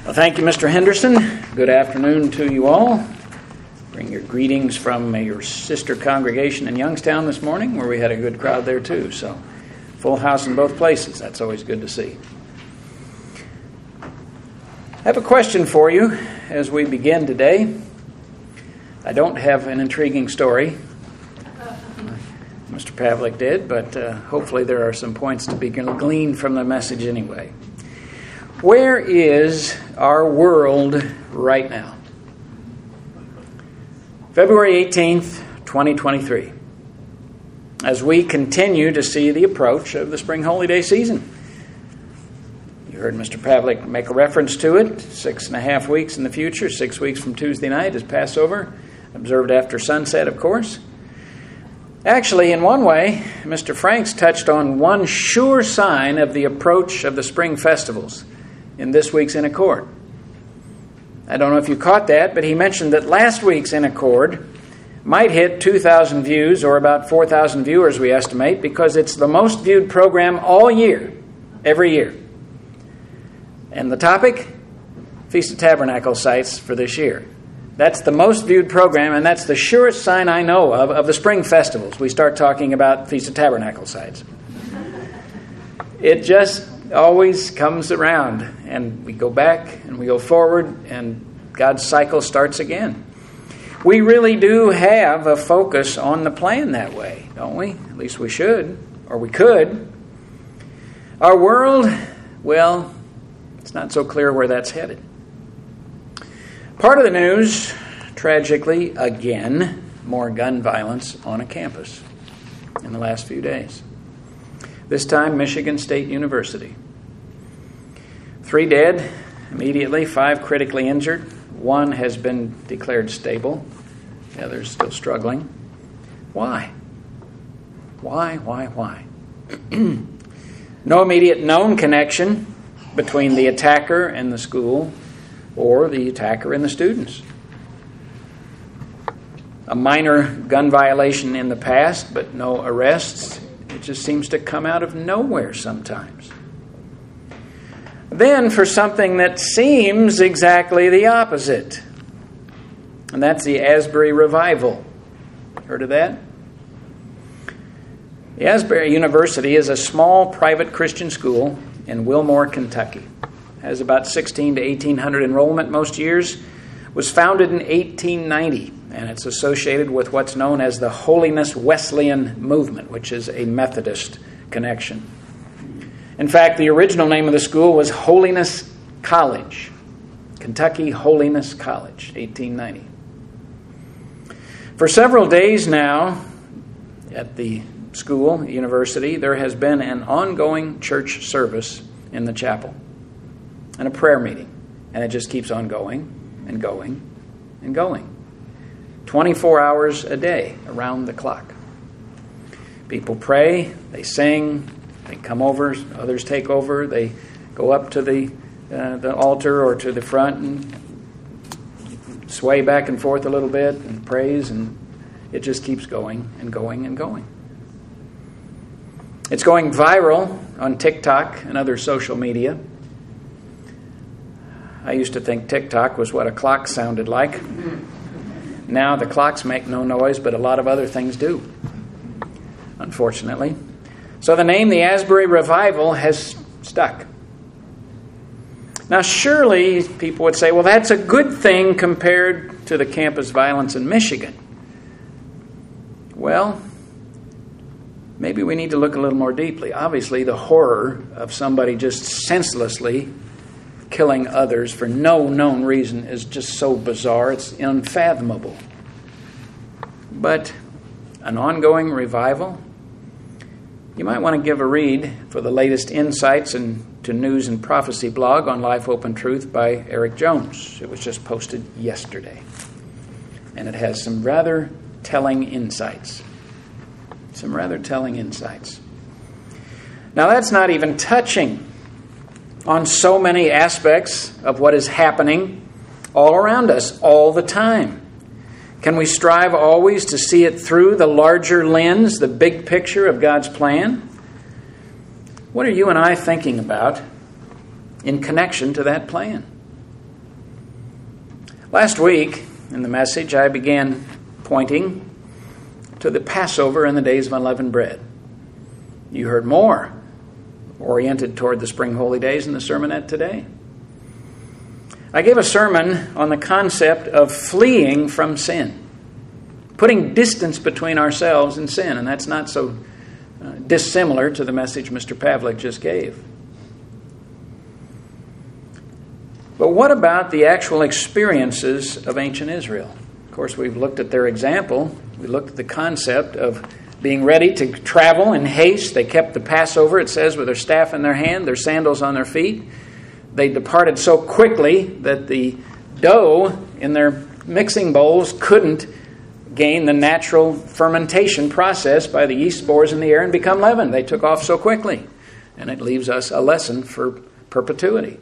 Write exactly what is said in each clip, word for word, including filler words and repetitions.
Well, thank you, Mister Henderson. Good afternoon to you all. Bring your greetings from your sister congregation in Youngstown this morning, where we had a good crowd there too. So, full house in both places. That's always good to see. I have a question for you as we begin today. I don't have an intriguing story. Mister Pavlik did, but uh, hopefully there are some points to be gleaned from the message anyway. Where is our world right now? February eighteenth, twenty twenty-three. As we continue to see the approach of the spring holy day season. You heard Mister Pavlik make a reference to it. Six and a half weeks in the future, six weeks from Tuesday night is Passover, observed after sunset, of course. Actually, in one way, Mister Franks touched on one sure sign of the approach of the spring festivals in this week's In Accord. I don't know if you caught that, but he mentioned that last week's In Accord might hit two thousand views, or about four thousand viewers, we estimate, because it's the most viewed program all year, every year. And the topic? Feast of Tabernacles sites for this year. That's the most viewed program, and that's the surest sign I know of of the spring festivals. We start talking about Feast of Tabernacles sites. It just always comes around, and we go back and we go forward, and God's cycle starts again. We really do have a focus on the plan that way, don't we? At least we should, or we could. Our world, well, it's not so clear where that's headed. Part of the news, tragically, again, more gun violence on a campus in the last few days. This time, Michigan State University. Three dead immediately, five critically injured. One has been declared stable. The other's still struggling. Why? Why, why, why? No immediate known connection between the attacker and the school or the attacker and the students. A minor gun violation in the past, but no arrests. It just seems to come out of nowhere sometimes. Then for something that seems exactly the opposite. And that's the Asbury Revival. Heard of that? The Asbury University is a small private Christian school in Wilmore, Kentucky. Has about sixteen to eighteen hundred enrollment most years. Was founded in eighteen ninety, and it's associated with what's known as the Holiness Wesleyan Movement, which is a Methodist connection. In fact, the original name of the school was Holiness College. Kentucky Holiness College, eighteen ninety. For several days now, at the school, university, there has been an ongoing church service in the chapel and a prayer meeting. And it just keeps on going and going and going. twenty-four hours a day, around the clock. People pray, they sing, they come over, others take over, they go up to the uh, the altar or to the front and sway back and forth a little bit and praise, and it just keeps going and going and going. It's going viral on TikTok and other social media. I used to think TikTok was what a clock sounded like. Now the clocks make no noise, but a lot of other things do, unfortunately. So the name, the Asbury Revival, has stuck. Now surely people would say, well, that's a good thing compared to the campus violence in Michigan. Well, maybe we need to look a little more deeply. Obviously, the horror of somebody just senselessly killing others for no known reason is just so bizarre, it's unfathomable. But an ongoing revival? You might want to give a read for the latest insights into News and Prophecy blog on Life, Hope, and Truth by Eric Jones. It was just posted yesterday. And it has some rather telling insights. Some rather telling insights. Now that's not even touching on so many aspects of what is happening all around us all the time. Can we strive always to see it through the larger lens, the big picture of God's plan? What are you and I thinking about in connection to that plan? Last week, in the message, I began pointing to the Passover and the days of unleavened bread. You heard more oriented toward the spring holy days in the sermonette today. I gave a sermon on the concept of fleeing from sin, putting distance between ourselves and sin, and that's not so uh, dissimilar to the message Mister Pavlik just gave. But what about the actual experiences of ancient Israel? Of course, we've looked at their example. We looked at the concept of being ready to travel in haste. They kept the Passover, it says, with their staff in their hand, their sandals on their feet. They departed so quickly that the dough in their mixing bowls couldn't gain the natural fermentation process by the yeast spores in the air and become leaven. They took off so quickly. And it leaves us a lesson for perpetuity.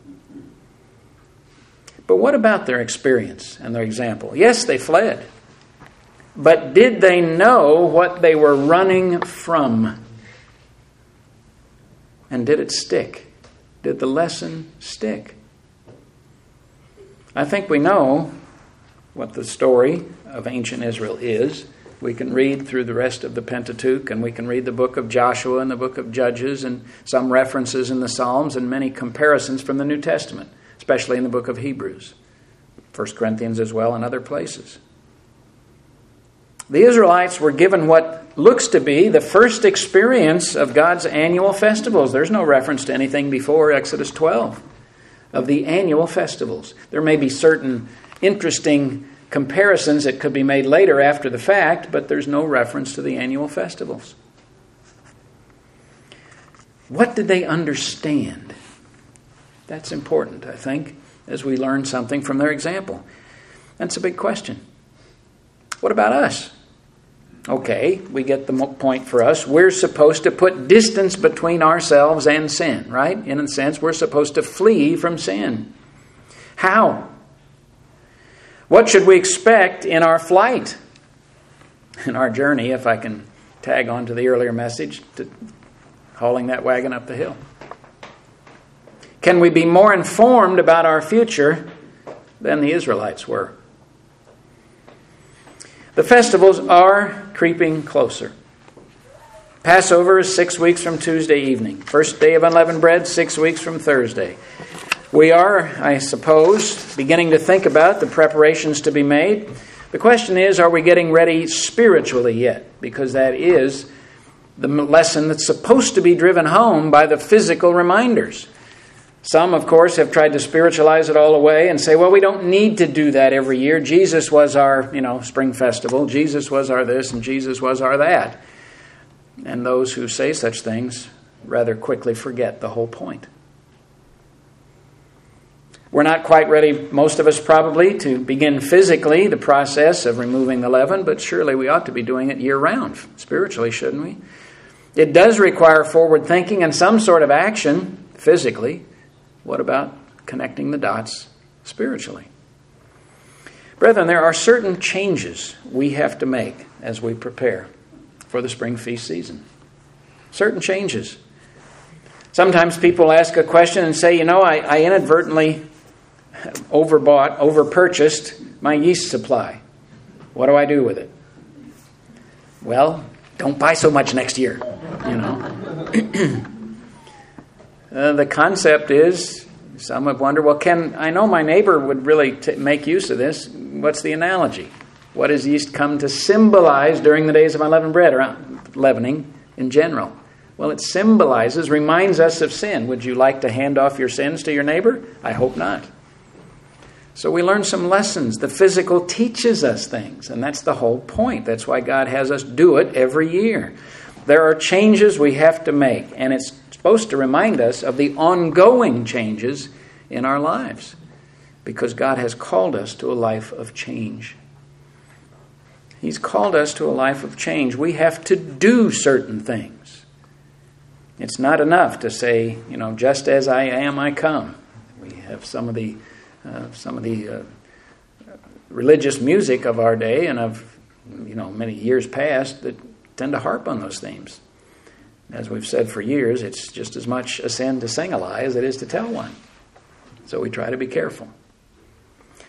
But what about their experience and their example? Yes, they fled. But did they know what they were running from? And did it stick? Did the lesson stick? I think we know what the story of ancient Israel is. We can read through the rest of the Pentateuch, and we can read the book of Joshua and the book of Judges, and some references in the Psalms, and many comparisons from the New Testament, especially in the book of Hebrews, First Corinthians as well, and other places. The Israelites were given what looks to be the first experience of God's annual festivals. There's no reference to anything before Exodus twelve of the annual festivals. There may be certain interesting comparisons that could be made later after the fact, but there's no reference to the annual festivals. What did they understand? That's important, I think, as we learn something from their example. That's a big question. What about us? Okay, we get the point for us. We're supposed to put distance between ourselves and sin, right? In a sense, we're supposed to flee from sin. How? What should we expect in our flight? In our journey, if I can tag on to the earlier message, to hauling that wagon up the hill. Can we be more informed about our future than the Israelites were? The festivals are creeping closer. Passover is six weeks from Tuesday evening. First day of unleavened bread, six weeks from Thursday. We are, I suppose, beginning to think about the preparations to be made. The question is, are we getting ready spiritually yet? Because that is the lesson that's supposed to be driven home by the physical reminders. Some, of course, have tried to spiritualize it all away and say, well, we don't need to do that every year. Jesus was our, you know, spring festival. Jesus was our this and Jesus was our that. And those who say such things rather quickly forget the whole point. We're not quite ready, most of us probably, to begin physically the process of removing the leaven, but surely we ought to be doing it year-round, spiritually, shouldn't we? It does require forward thinking and some sort of action physically. What about connecting the dots spiritually? Brethren, there are certain changes we have to make as we prepare for the spring feast season. Certain changes. Sometimes people ask a question and say, you know, I, I inadvertently overbought, overpurchased my yeast supply. What do I do with it? Well, don't buy so much next year, you know. Uh, the concept is, some have wondered, well, can I know my neighbor would really t- make use of this. What's the analogy? What does yeast come to symbolize during the days of unleavened bread, or leavening in general? Well, it symbolizes, reminds us of sin. Would you like to hand off your sins to your neighbor? I hope not. So we learn some lessons. The physical teaches us things, and that's the whole point. That's why God has us do it every year. There are changes we have to make, and it's supposed to remind us of the ongoing changes in our lives, because God has called us to a life of change. He's called us to a life of change. We have to do certain things. It's not enough to say, you know, just as I am, I come. We have some of the uh, some of the uh, religious music of our day and of, you know, many years past that tend to harp on those themes. As we've said for years, it's just as much a sin to sing a lie as it is to tell one. So we try to be careful.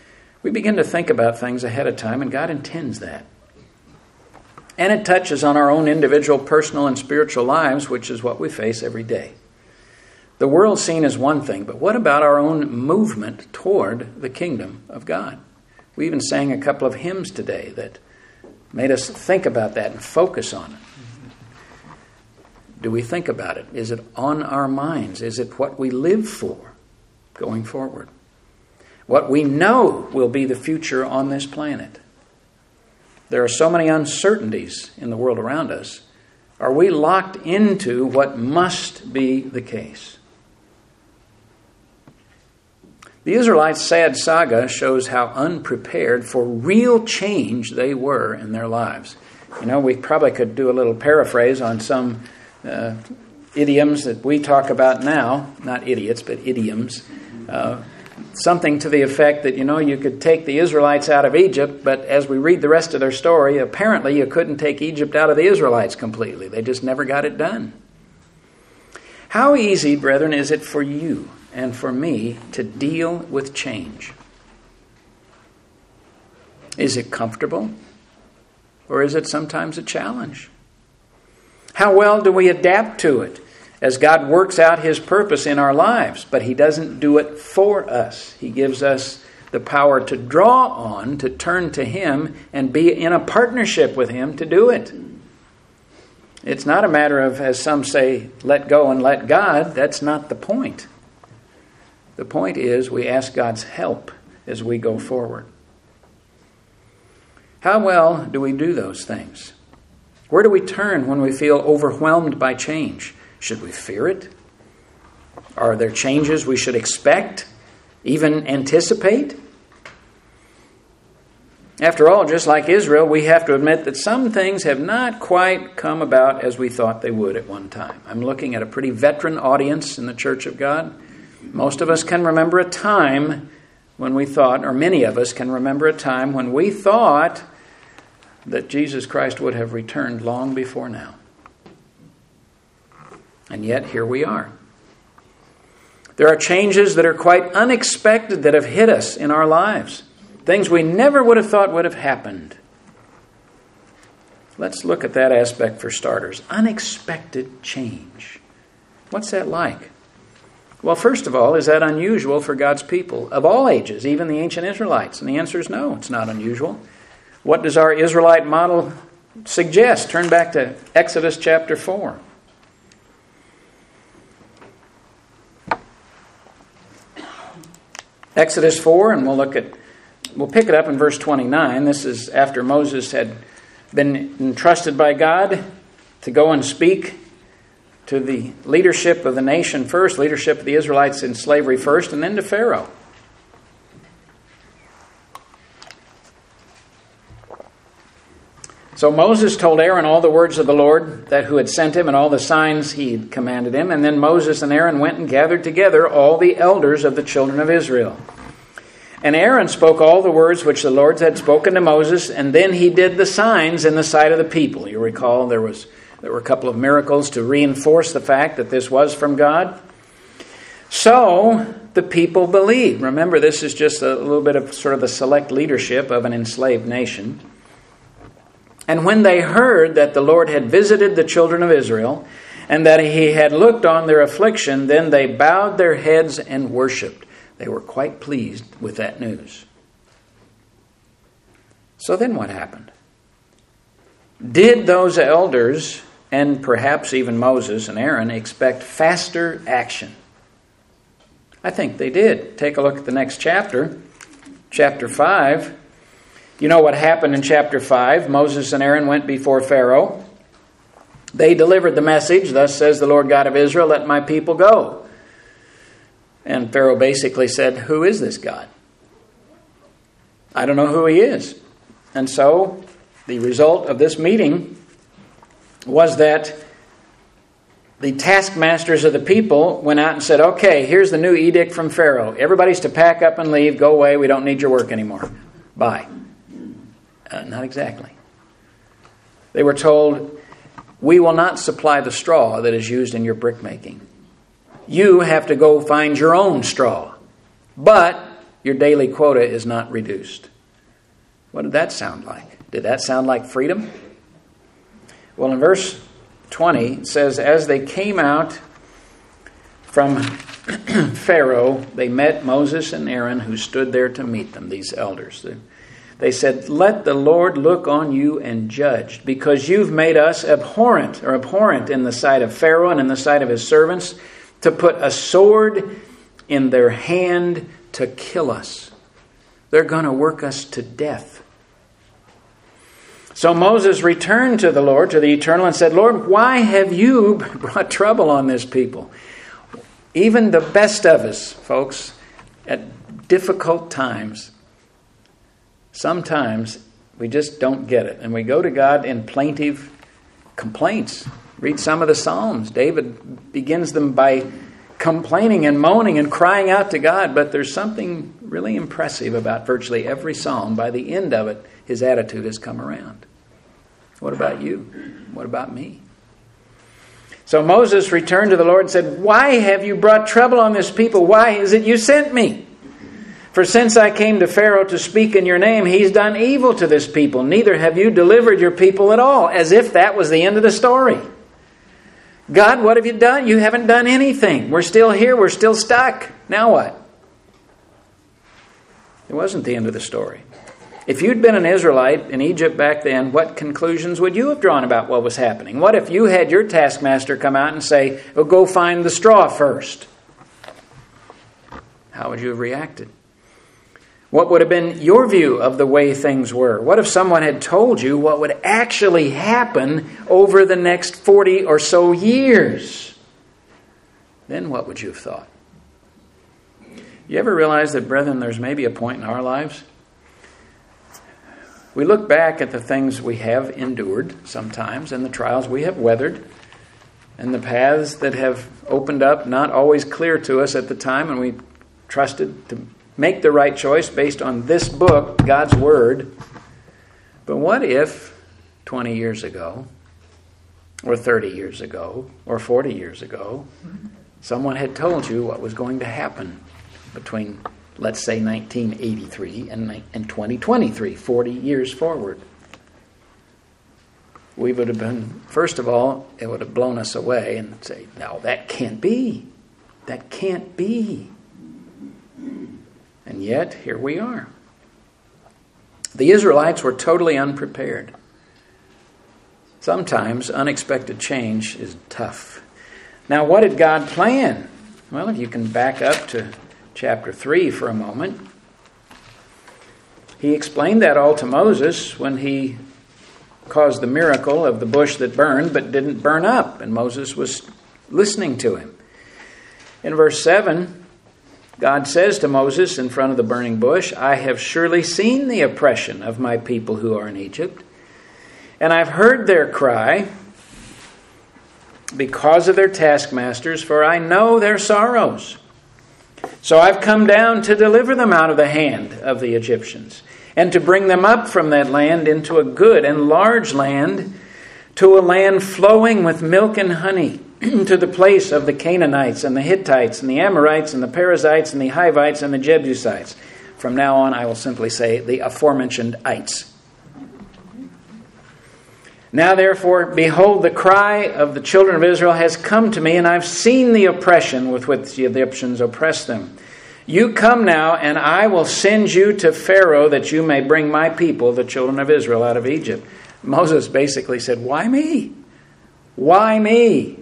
We begin to think about things ahead of time, and God intends that. And it touches on our own individual, personal, and spiritual lives, which is what we face every day. The world scene is one thing, but what about our own movement toward the kingdom of God? We even sang a couple of hymns today that made us think about that and focus on it. Do we think about it? Is it on our minds? Is it what we live for going forward? What we know will be the future on this planet? There are so many uncertainties in the world around us. Are we locked into what must be the case? The Israelites' sad saga shows how unprepared for real change they were in their lives. You know, we probably could do a little paraphrase on some uh, idioms that we talk about now. Not idiots, but idioms. Uh, something to the effect that, you know, you could take the Israelites out of Egypt, but as we read the rest of their story, apparently you couldn't take Egypt out of the Israelites completely. They just never got it done. How easy, brethren, is it for you and for me to deal with change? Is it comfortable? Or is it sometimes a challenge? How well do we adapt to it as God works out His purpose in our lives? But He doesn't do it for us. He gives us the power to draw on, to turn to Him, and be in a partnership with Him to do it. It's not a matter of, as some say, let go and let God. That's not the point. The point is we ask God's help as we go forward. How well do we do those things? Where do we turn when we feel overwhelmed by change? Should we fear it? Are there changes we should expect, even anticipate? After all, just like Israel, we have to admit that some things have not quite come about as we thought they would at one time. I'm looking at a pretty veteran audience in the Church of God. Most of us can remember a time when we thought, or many of us can remember a time when we thought that Jesus Christ would have returned long before now. And yet, here we are. There are changes that are quite unexpected that have hit us in our lives. Things we never would have thought would have happened. Let's look at that aspect for starters. Unexpected change. What's that like? Well, first of all, is that unusual for God's people of all ages, even the ancient Israelites? And the answer is no, it's not unusual. What does our Israelite model suggest? Turn back to Exodus chapter four. Exodus four, and we'll look at, we'll pick it up in verse twenty-nine. This is after Moses had been entrusted by God to go and speak to the leadership of the nation first, leadership of the Israelites in slavery first, and then to Pharaoh. So Moses told Aaron all the words of the Lord that who had sent him and all the signs he had commanded him. And then Moses and Aaron went and gathered together all the elders of the children of Israel. And Aaron spoke all the words which the Lord had spoken to Moses, and then he did the signs in the sight of the people. You recall there was there were a couple of miracles to reinforce the fact that this was from God. So the people believed. Remember, this is just a little bit of sort of the select leadership of an enslaved nation. And when they heard that the Lord had visited the children of Israel and that He had looked on their affliction, then they bowed their heads and worshipped. They were quite pleased with that news. So then what happened? Did those elders, and perhaps even Moses and Aaron, expect faster action? I think they did. Take a look at the next chapter, chapter five. You know what happened in chapter five. Moses and Aaron went before Pharaoh. They delivered the message, thus says the Lord God of Israel, let my people go. And Pharaoh basically said, who is this God? I don't know who he is. And so the result of this meeting was that the taskmasters of the people went out and said, okay, here's the new edict from Pharaoh. Everybody's to pack up and leave. Go away. We don't need your work anymore. Bye. Uh, not exactly. They were told, we will not supply the straw that is used in your brick making. You have to go find your own straw. But your daily quota is not reduced. What did that sound like? Did that sound like freedom? Well, in verse twenty, it says, as they came out from Pharaoh, they met Moses and Aaron, who stood there to meet them, these elders. They said, let the Lord look on you and judge, because you've made us abhorrent or abhorrent in the sight of Pharaoh and in the sight of his servants, to put a sword in their hand to kill us. They're going to work us to death. So Moses returned to the Lord, to the Eternal, and said, Lord, why have you brought trouble on this people? Even the best of us, folks, at difficult times, sometimes we just don't get it. And we go to God in plaintive complaints. Read some of the Psalms. David begins them by complaining and moaning and crying out to God. But there's something really impressive about virtually every psalm. By the end of it, his attitude has come around. What about you? What about me? So Moses returned to the Lord and said, why have you brought trouble on this people? Why is it you sent me? For since I came to Pharaoh to speak in your name, he's done evil to this people. Neither have you delivered your people at all. As if that was the end of the story. God, what have you done? You haven't done anything. We're still here. We're still stuck. Now what? It wasn't the end of the story. If you'd been an Israelite in Egypt back then, what conclusions would you have drawn about what was happening? What if you had your taskmaster come out and say, well, go find the straw first? How would you have reacted? What would have been your view of the way things were? What if someone had told you what would actually happen over the next forty or so years? Then what would you have thought? You ever realize that, brethren, there's maybe a point in our lives? We look back at the things we have endured sometimes and the trials we have weathered and the paths that have opened up, not always clear to us at the time, and we trusted to make the right choice based on this book, God's Word. But what if twenty years ago, or thirty years ago, or forty years ago, someone had told you what was going to happen between, let's say, nineteen eighty-three and twenty twenty-three, forty years forward? We would have been, first of all, it would have blown us away and say, no, that can't be. That can't be. And yet, here we are. The Israelites were totally unprepared. Sometimes unexpected change is tough. Now, what did God plan? Well, if you can back up to chapter three for a moment. He explained that all to Moses when he caused the miracle of the bush that burned but didn't burn up. And Moses was listening to him. In verse seven, God says to Moses in front of the burning bush, I have surely seen the oppression of my people who are in Egypt, and I've heard their cry because of their taskmasters, for I know their sorrows. So I've come down to deliver them out of the hand of the Egyptians, and to bring them up from that land into a good and large land, to a land flowing with milk and honey, to the place of the Canaanites and the Hittites and the Amorites and the Perizzites and the Hivites and the Jebusites. From now on, I will simply say the aforementioned ites. Now, therefore, behold, the cry of the children of Israel has come to me, and I've seen the oppression with which the Egyptians oppress them. You come now, and I will send you to Pharaoh, that you may bring my people, the children of Israel, out of Egypt. Moses basically said, why me? Why me?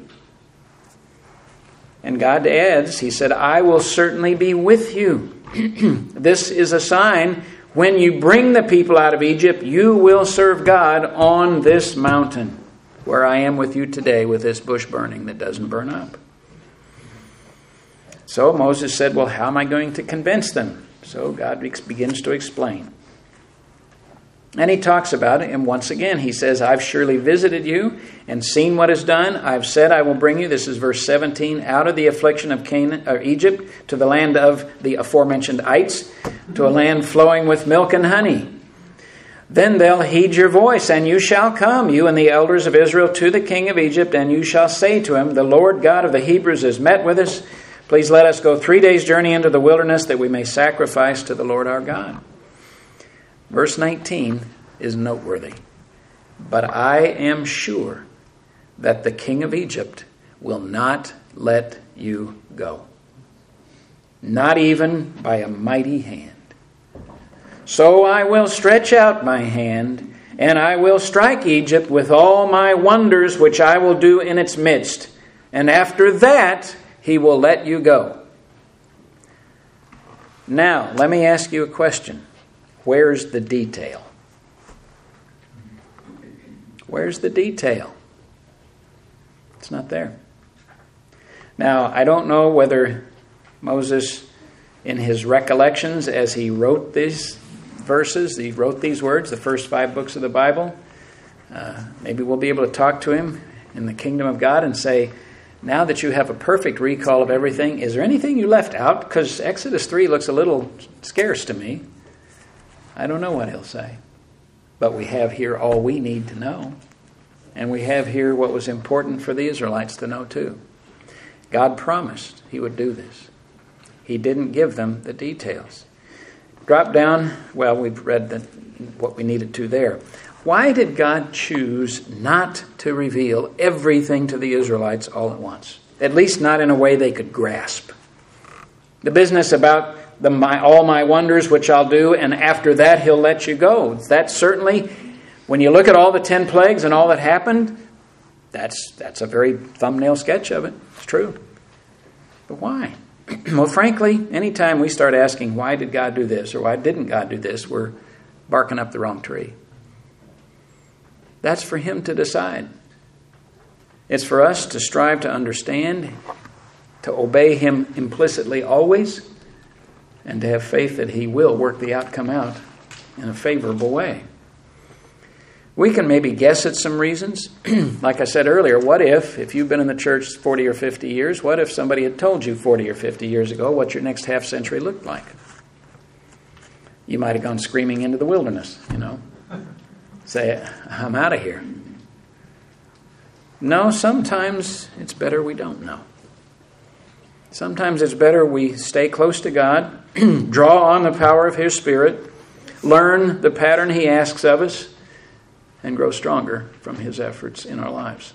And God adds, he said, I will certainly be with you. This is a sign. When you bring the people out of Egypt, you will serve God on this mountain, where I am with you today with this bush burning that doesn't burn up. So Moses said, well, how am I going to convince them? So God begins to explain. And he talks about it, and once again he says, I've surely visited you and seen what is done. I've said I will bring you, this is verse seventeen, out of the affliction of Canaan, or Egypt, to the land of the aforementioned ites, to a land flowing with milk and honey. Then they'll heed your voice, and you shall come, you and the elders of Israel, to the king of Egypt, and you shall say to him, the Lord God of the Hebrews has met with us. Please let us go three days' journey into the wilderness that we may sacrifice to the Lord our God. Verse nineteen is noteworthy. But I am sure that the king of Egypt will not let you go, not even by a mighty hand. So I will stretch out my hand, and I will strike Egypt with all my wonders which I will do in its midst. And after that, he will let you go. Now, let me ask you a question. Where's the detail? Where's the detail? It's not there. Now, I don't know whether Moses, in his recollections as he wrote these verses, he wrote these words, the first five books of the Bible, uh, maybe we'll be able to talk to him in the kingdom of God and say, now that you have a perfect recall of everything, is there anything you left out? Because Exodus three looks a little scarce to me. I don't know what he'll say. But we have here all we need to know. And we have here what was important for the Israelites to know too. God promised he would do this. He didn't give them the details. Drop down. Well, we've read the, what we needed to there. Why did God choose not to reveal everything to the Israelites all at once? At least not in a way they could grasp. The business about the my, all my wonders which I'll do, and after that he'll let you go. That certainly, when you look at all the ten plagues and all that happened, that's that's a very thumbnail sketch of it. It's true. But why? Well, frankly, anytime we start asking, why did God do this or why didn't God do this, we're barking up the wrong tree. That's for him to decide. It's for us to strive to understand, to obey him implicitly always, and to have faith that he will work the outcome out in a favorable way. We can maybe guess at some reasons. Like I said earlier, what if, if you've been in the church forty or fifty years, what if somebody had told you forty or fifty years ago what your next half century looked like? You might have gone screaming into the wilderness, you know. Say, I'm out of here. No, sometimes it's better we don't know. Sometimes it's better we stay close to God, draw on the power of his Spirit, learn the pattern he asks of us, and grow stronger from his efforts in our lives.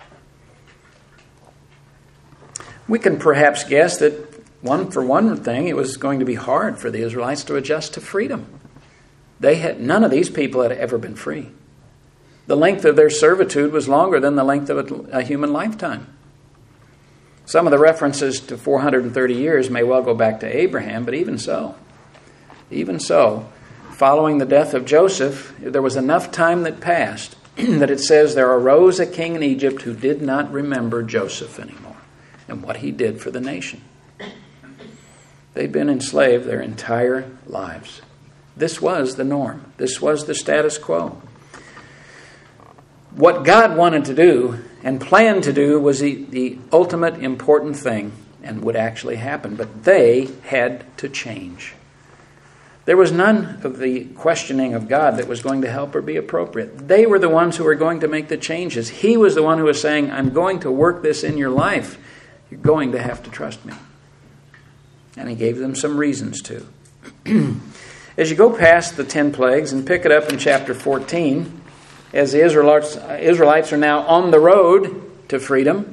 We can perhaps guess that, one for one thing, it was going to be hard for the Israelites to adjust to freedom. They had none of these people had ever been free. The length of their servitude was longer than the length of a, a human lifetime. Some of the references to four hundred thirty years may well go back to Abraham, but even so, even so, following the death of Joseph, there was enough time that passed that it says there arose a king in Egypt who did not remember Joseph anymore and what he did for the nation. They'd been enslaved their entire lives. This was the norm. This was the status quo. What God wanted to do and planned to do was the, the ultimate important thing and would actually happen. But they had to change. There was none of the questioning of God that was going to help or be appropriate. They were the ones who were going to make the changes. He was the one who was saying, I'm going to work this in your life. You're going to have to trust me. And he gave them some reasons to. As you go past the ten plagues and pick it up in chapter fourteen, as the Israelites, Israelites are now on the road to freedom,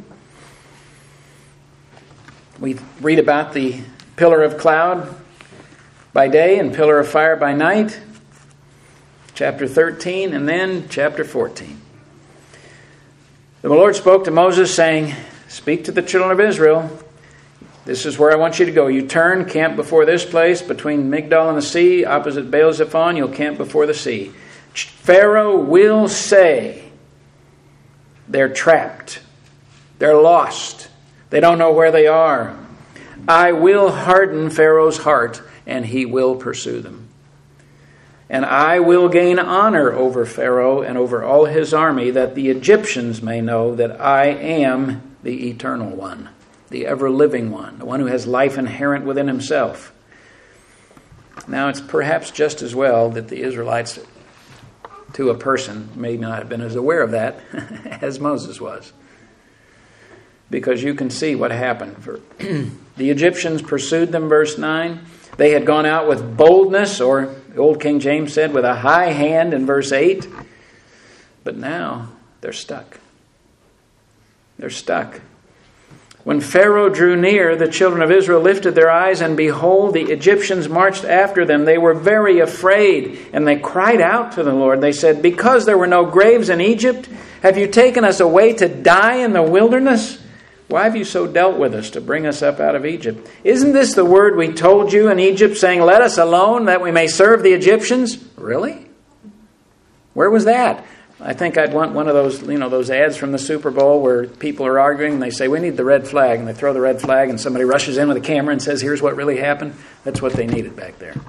we read about the pillar of cloud by day and pillar of fire by night, chapter thirteen, and then chapter fourteen. The Lord spoke to Moses, saying, speak to the children of Israel. This is where I want you to go. You turn, camp before this place, between Migdol and the sea, opposite Baal-zephon, you'll camp before the sea. Pharaoh will say, they're trapped. They're lost. They don't know where they are. I will harden Pharaoh's heart, and he will pursue them. And I will gain honor over Pharaoh and over all his army, that the Egyptians may know that I am the eternal one, the ever-living one, the one who has life inherent within himself. Now, it's perhaps just as well that the Israelites, to a person, may not have been as aware of that as Moses was. Because you can see what happened. For The Egyptians pursued them, verse nine. They had gone out with boldness, or the old King James said, with a high hand in verse eight. But now they're stuck. They're stuck. When Pharaoh drew near, the children of Israel lifted their eyes, and behold, the Egyptians marched after them. They were very afraid, and they cried out to the Lord. They said, because there were no graves in Egypt, have you taken us away to die in the wilderness? Why have you so dealt with us to bring us up out of Egypt? Isn't this the word we told you in Egypt, saying, let us alone, that we may serve the Egyptians? Really? Where was that? I think I'd want one of those, you know, those ads from the Super Bowl where people are arguing and they say, we need the red flag. And they throw the red flag and somebody rushes in with a camera and says, here's what really happened. That's what they needed back there.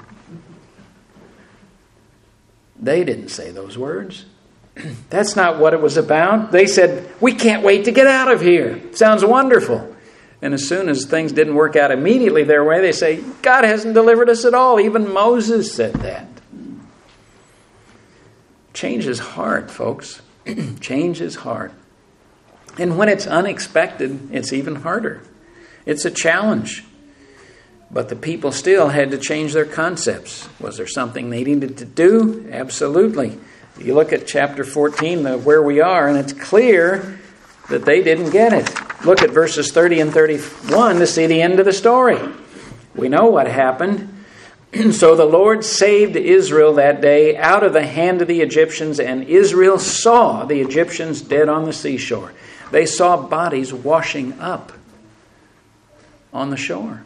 They didn't say those words. That's not what it was about. They said, we can't wait to get out of here. Sounds wonderful. And as soon as things didn't work out immediately their way, they say, God hasn't delivered us at all. Even Moses said that. Change is hard, folks. Change is hard. And when it's unexpected, it's even harder. It's a challenge. But the people still had to change their concepts. Was there something they needed to do? Absolutely. You look at chapter fourteen, the, where we are, and it's clear that they didn't get it. Look at verses thirty and thirty-one to see the end of the story. We know what happened. So the Lord saved Israel that day out of the hand of the Egyptians, and Israel saw the Egyptians dead on the seashore. They saw bodies washing up on the shore.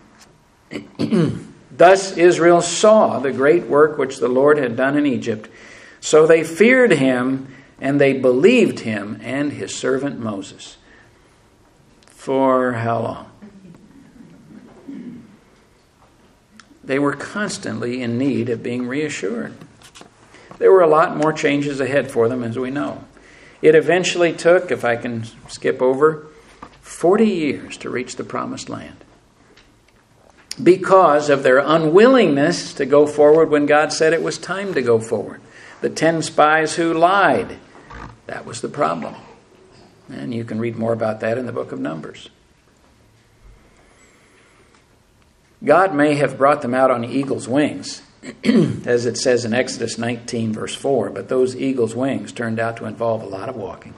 Thus Israel saw the great work which the Lord had done in Egypt. So they feared him, and they believed him and his servant Moses. For how long? They were constantly in need of being reassured. There were a lot more changes ahead for them, as we know. It eventually took, if I can skip over, forty years to reach the promised land. Because of their unwillingness to go forward when God said it was time to go forward. The ten spies who lied, that was the problem. And you can read more about that in the book of Numbers. God may have brought them out on eagle's wings, as it says in Exodus nineteen, verse four, but those eagle's wings turned out to involve a lot of walking.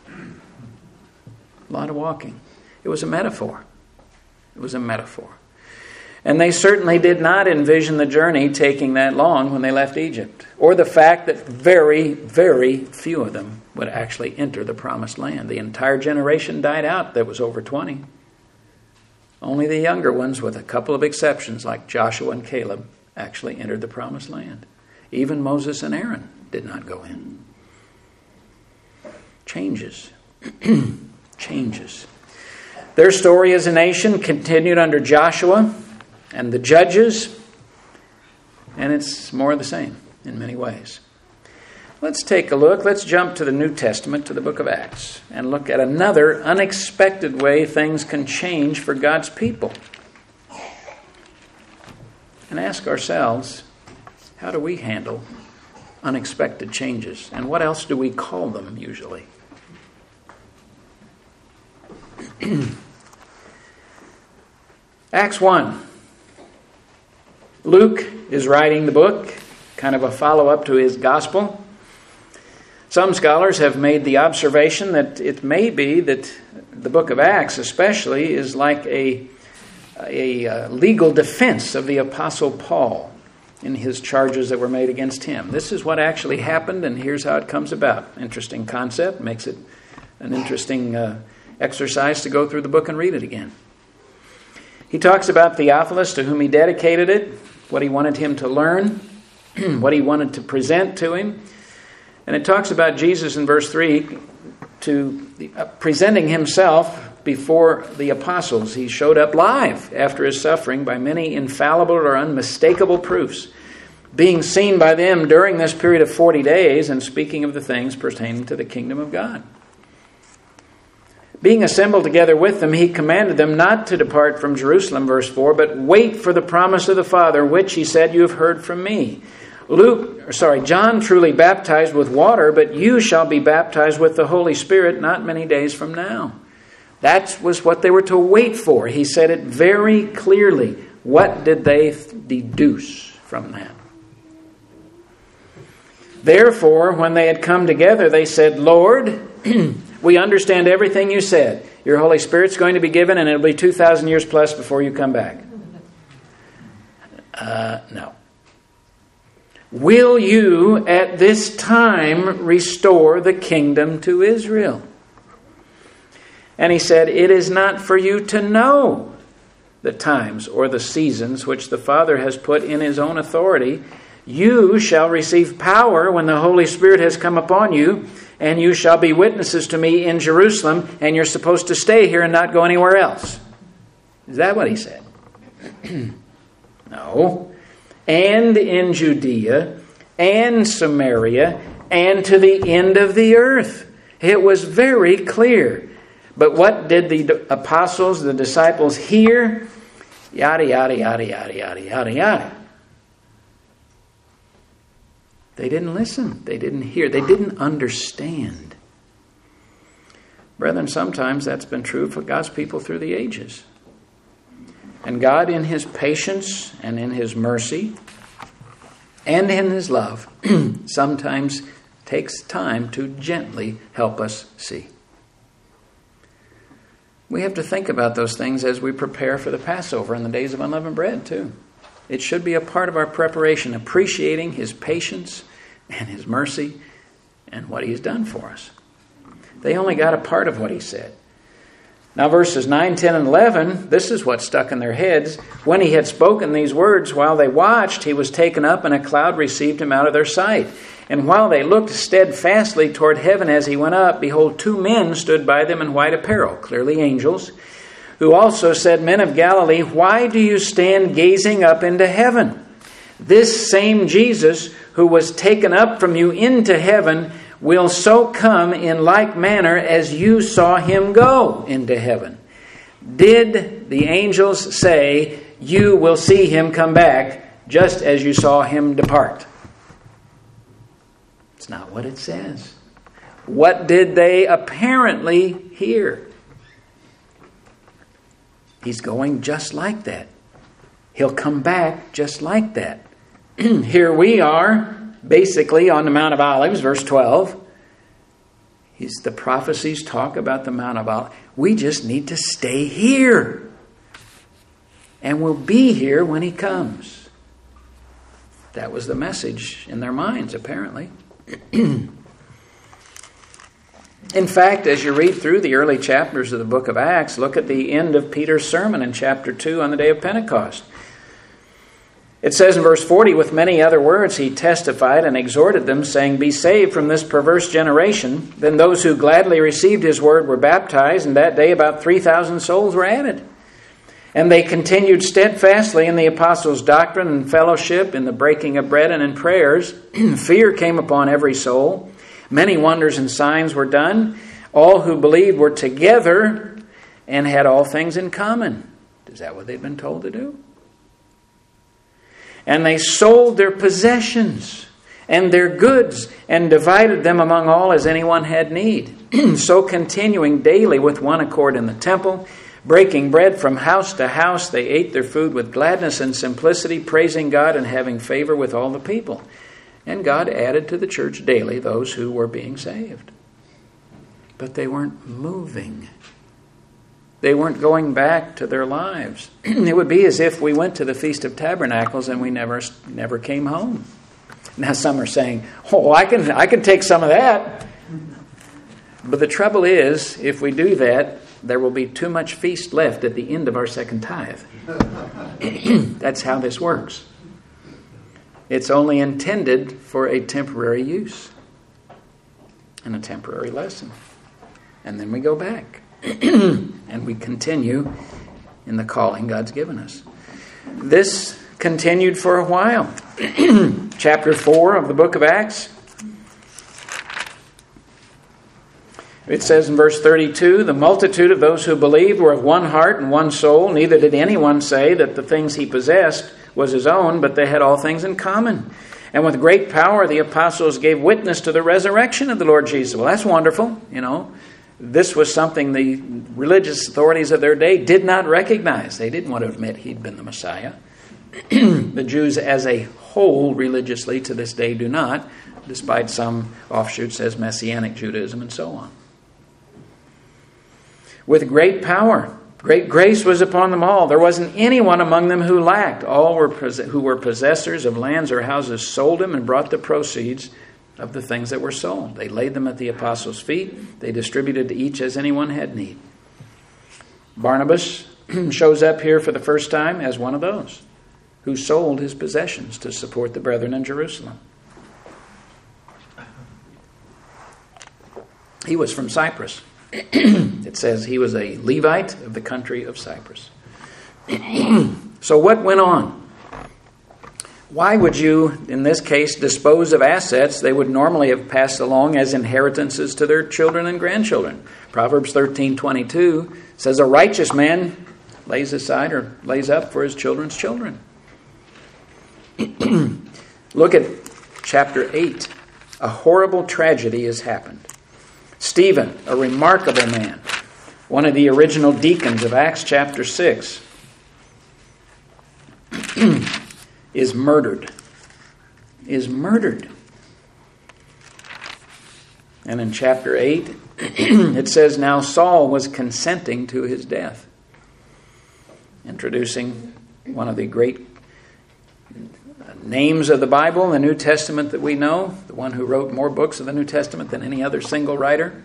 A lot of walking. It was a metaphor. It was a metaphor. And they certainly did not envision the journey taking that long when they left Egypt, or the fact that very, very few of them would actually enter the promised land. The entire generation died out that was over twenty. Only the younger ones, with a couple of exceptions like Joshua and Caleb, actually entered the promised land. Even Moses and Aaron did not go in. Changes. Changes. Their story as a nation continued under Joshua and the judges, and it's more of the same in many ways. Let's take a look. Let's jump to the New Testament, to the book of Acts, and look at another unexpected way things can change for God's people. And ask ourselves, how do we handle unexpected changes? And what else do we call them usually? Acts one. Luke is writing the book, kind of a follow-up to his gospel. Some scholars have made the observation that it may be that the book of Acts especially is like a, a, a legal defense of the Apostle Paul in his charges that were made against him. This is what actually happened, and here's how it comes about. Interesting concept. Makes it an interesting uh, exercise to go through the book and read it again. He talks about Theophilus, to whom he dedicated it, what he wanted him to learn, what he wanted to present to him. And it talks about Jesus in verse three to the, uh, presenting himself before the apostles. He showed up live after his suffering by many infallible or unmistakable proofs, being seen by them during this period of forty days and speaking of the things pertaining to the kingdom of God. Being assembled together with them, he commanded them not to depart from Jerusalem, verse four, but wait for the promise of the Father, which he said, you have heard from me. Luke, or sorry, John truly baptized with water, but you shall be baptized with the Holy Spirit not many days from now. That was what they were to wait for. He said it very clearly. What did they deduce from that? Therefore, when they had come together, they said, Lord, we understand everything you said. Your Holy Spirit's going to be given, and it'll be two thousand years plus before you come back. Uh, no. Will you at this time restore the kingdom to Israel? And he said, it is not for you to know the times or the seasons which the Father has put in his own authority. You shall receive power when the Holy Spirit has come upon you, and you shall be witnesses to me in Jerusalem, and you're supposed to stay here and not go anywhere else. Is that what he said? No. And in Judea and Samaria and to the end of the earth. It was very clear. But what did the apostles, the disciples hear? Yada, yada, yada, yada, yada, yada, yada. They didn't listen. They didn't hear. They didn't understand. Brethren, sometimes that's been true for God's people through the ages. And God, in his patience and in his mercy and in his love, sometimes takes time to gently help us see. We have to think about those things as we prepare for the Passover and the days of unleavened bread, too. It should be a part of our preparation, appreciating his patience and his mercy and what he's done for us. They only got a part of what he said. Now verses nine, ten, and eleven, this is what stuck in their heads. When he had spoken these words, while they watched, he was taken up, and a cloud received him out of their sight. And while they looked steadfastly toward heaven as he went up, behold, two men stood by them in white apparel, clearly angels, who also said, Men of Galilee, why do you stand gazing up into heaven? This same Jesus who was taken up from you into heaven will so come in like manner as you saw him go into heaven. Did the angels say, you will see him come back just as you saw him depart? It's not what it says. What did they apparently hear? He's going just like that. He'll come back just like that. Here we are, basically on the Mount of Olives, verse twelve. He's, the prophecies talk about the Mount of Olives. We just need to stay here. And we'll be here when he comes. That was the message in their minds, apparently. In fact, as you read through the early chapters of the book of Acts, look at the end of Peter's sermon in chapter two on the day of Pentecost. It says in verse forty, with many other words he testified and exhorted them, saying, Be saved from this perverse generation. Then those who gladly received his word were baptized, and that day about three thousand souls were added. And they continued steadfastly in the apostles' doctrine and fellowship, in the breaking of bread and in prayers. Fear came upon every soul. Many wonders and signs were done. All who believed were together and had all things in common. Is that what they've been told to do? And they sold their possessions and their goods and divided them among all as anyone had need. So continuing daily with one accord in the temple, breaking bread from house to house, they ate their food with gladness and simplicity, praising God and having favor with all the people. And God added to the church daily those who were being saved. But they weren't moving. They weren't going back to their lives. It would be as if we went to the Feast of Tabernacles and we never never came home. Now some are saying, oh, I can, I can take some of that. But the trouble is, if we do that, there will be too much feast left at the end of our second tithe. That's how this works. It's only intended for a temporary use and a temporary lesson. And then we go back. And we continue in the calling God's given us. This continued for a while. Chapter four of the book of Acts. It says in verse thirty-two, the multitude of those who believed were of one heart and one soul. Neither did anyone say that the things he possessed was his own, but they had all things in common. And with great power the apostles gave witness to the resurrection of the Lord Jesus. Well, that's wonderful, you know. this was something the religious authorities of their day did not recognize. They didn't want to admit he'd been the Messiah. The Jews as a whole religiously to this day do not, despite some offshoots as Messianic Judaism and so on. With great power, great grace was upon them all. There wasn't anyone among them who lacked. All were who were possessors of lands or houses sold them and brought the proceeds of the things that were sold. They laid them at the apostles' feet. They distributed to each as anyone had need. Barnabas shows up here for the first time as one of those who sold his possessions to support the brethren in Jerusalem. He was from Cyprus. It says he was a Levite of the country of Cyprus. So what went on? Why would you, in this case, dispose of assets they would normally have passed along as inheritances to their children and grandchildren? Proverbs thirteen twenty-two says a righteous man lays aside or lays up for his children's children. Look at chapter eight. A horrible tragedy has happened. Stephen, a remarkable man, one of the original deacons of Acts chapter six, is murdered. Is murdered. And in chapter eight, it says, now Saul was consenting to his death. Introducing one of the great names of the Bible, the New Testament that we know, the one who wrote more books of the New Testament than any other single writer.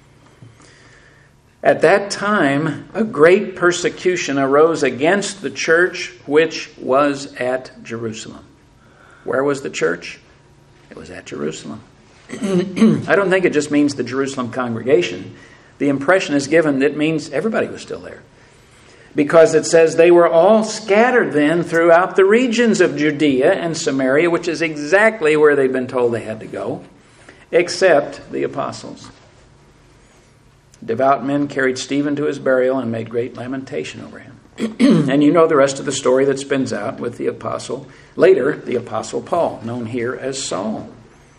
At that time, a great persecution arose against the church which was at Jerusalem. Where was the church? It was at Jerusalem. I don't think it just means the Jerusalem congregation. The impression is given that it means everybody was still there. Because it says they were all scattered then throughout the regions of Judea and Samaria, which is exactly where they'd been told they had to go, except the apostles. Devout men carried Stephen to his burial and made great lamentation over him. And you know the rest of the story that spins out with the apostle, later the apostle Paul, known here as Saul.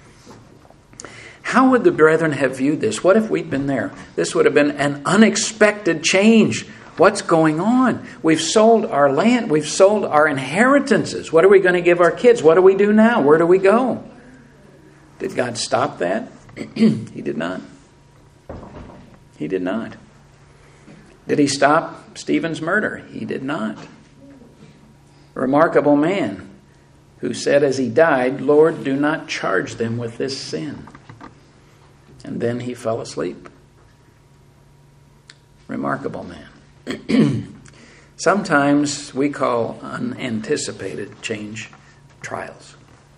How would the brethren have viewed this? What if we'd been there? This would have been an unexpected change. What's going on? We've sold our land. We've sold our inheritances. What are we going to give our kids? What do we do now? Where do we go? Did God stop that? He did not. He did not. Did he stop Stephen's murder? He did not. A remarkable man who said as he died, Lord, do not charge them with this sin. And then he fell asleep. Remarkable man. Sometimes we call unanticipated change trials.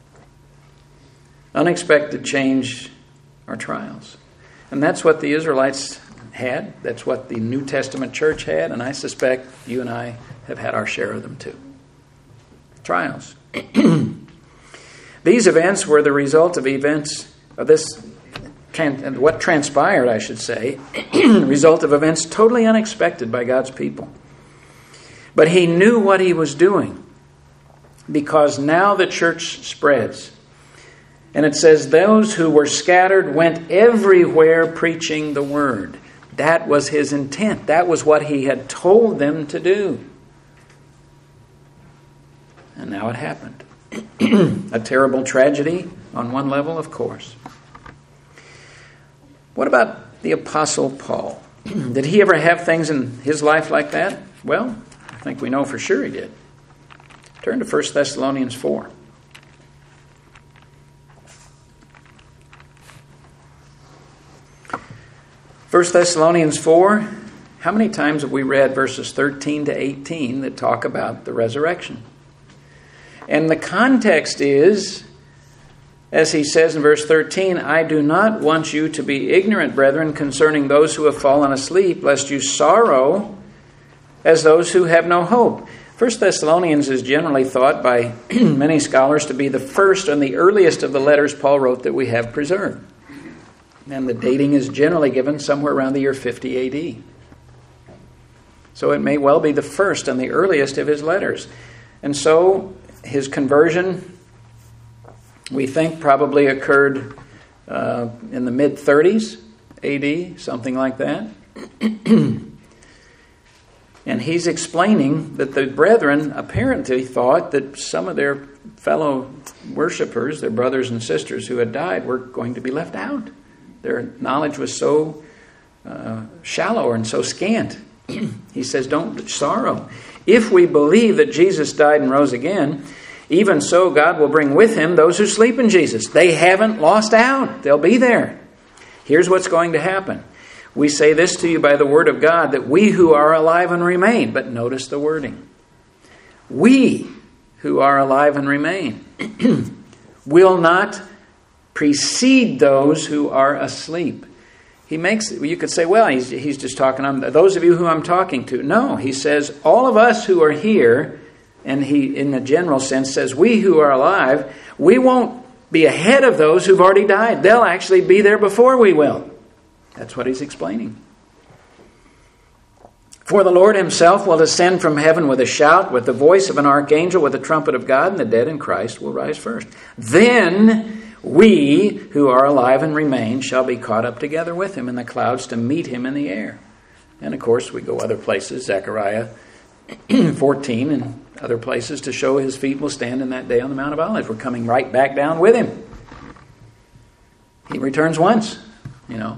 Unexpected change are trials. And that's what the Israelites had. That's what the New Testament church had. And I suspect you and I have had our share of them too. Trials. These events were the result of events of this, what transpired, I should say, result of events totally unexpected by God's people. But he knew what he was doing, because now the church spreads. And it says, those who were scattered went everywhere preaching the word. That was his intent. That was what he had told them to do. And now it happened. A terrible tragedy on one level, of course. What about the Apostle Paul? Did he ever have things in his life like that? Well, I think we know for sure he did. Turn to First Thessalonians four. First Thessalonians four, how many times have we read verses thirteen to eighteen that talk about the resurrection? And the context is, as he says in verse thirteen, I do not want you to be ignorant, brethren, concerning those who have fallen asleep, lest you sorrow as those who have no hope. First Thessalonians is generally thought by many scholars to be the first and the earliest of the letters Paul wrote that we have preserved. And the dating is generally given somewhere around the year fifty A D. So it may well be the first and the earliest of his letters. And so his conversion, we think, probably occurred uh, in the mid-thirties A D, something like that. And he's explaining that the brethren apparently thought that some of their fellow worshipers, their brothers and sisters who had died, were going to be left out. Their knowledge was so uh, shallow and so scant. He says, don't sorrow. If we believe that Jesus died and rose again, even so God will bring with him those who sleep in Jesus. They haven't lost out. They'll be there. Here's what's going to happen. We say this to you by the word of God, that we who are alive and remain, but notice the wording. We who are alive and remain will not precede those who are asleep. He makes, you could say, well, he's, he's just talking on those of you who I'm talking to. No, he says, all of us who are here, and he, in a general sense, says, we who are alive, we won't be ahead of those who've already died. They'll actually be there before we will. That's what he's explaining. For the Lord himself will descend from heaven with a shout, with the voice of an archangel, with the trumpet of God, and the dead in Christ will rise first. Then we who are alive and remain shall be caught up together with him in the clouds to meet him in the air. And of course we go other places, Zechariah fourteen and other places, to show his feet will stand in that day on the Mount of Olives. We're coming right back down with him. He returns once, you know.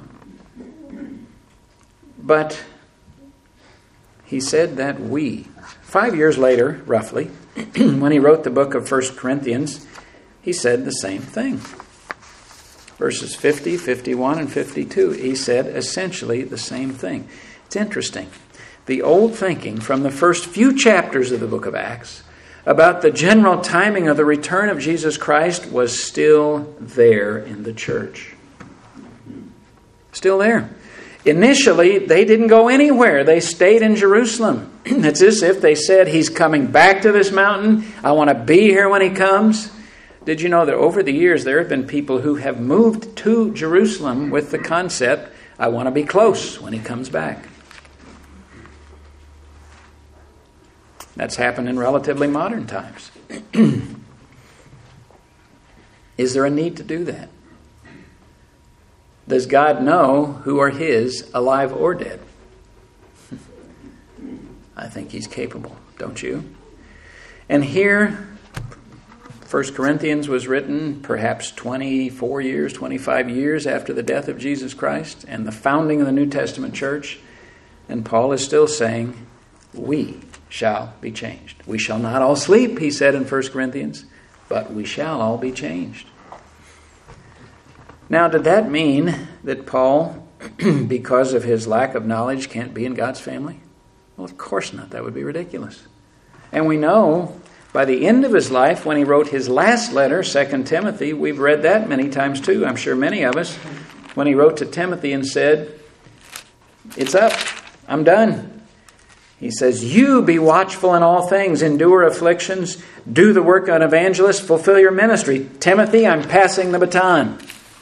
But he said that we, five years later, roughly, when he wrote the book of First Corinthians, he said the same thing. Verses fifty, fifty-one, and fifty-two, he said essentially the same thing. It's interesting. The old thinking from the first few chapters of the book of Acts about the general timing of the return of Jesus Christ was still there in the church. Still there. Initially, they didn't go anywhere. They stayed in Jerusalem. It's as if they said, he's coming back to this mountain. I want to be here when he comes. Did you know that over the years there have been people who have moved to Jerusalem with the concept, I want to be close when he comes back. That's happened in relatively modern times. Is there a need to do that? Does God know who are his, alive or dead? I think he's capable, don't you? And here, First Corinthians was written perhaps twenty-four years, twenty-five years after the death of Jesus Christ and the founding of the New Testament church. And Paul is still saying, we shall be changed. We shall not all sleep, he said in First Corinthians, but we shall all be changed. Now, did that mean that Paul, because of his lack of knowledge, can't be in God's family? Well, of course not. That would be ridiculous. And we know by the end of his life, when he wrote his last letter, Second Timothy, we've read that many times too, I'm sure many of us, when he wrote to Timothy and said, it's up, I'm done. He says, you be watchful in all things, endure afflictions, do the work of an evangelist, fulfill your ministry. Timothy, I'm passing the baton.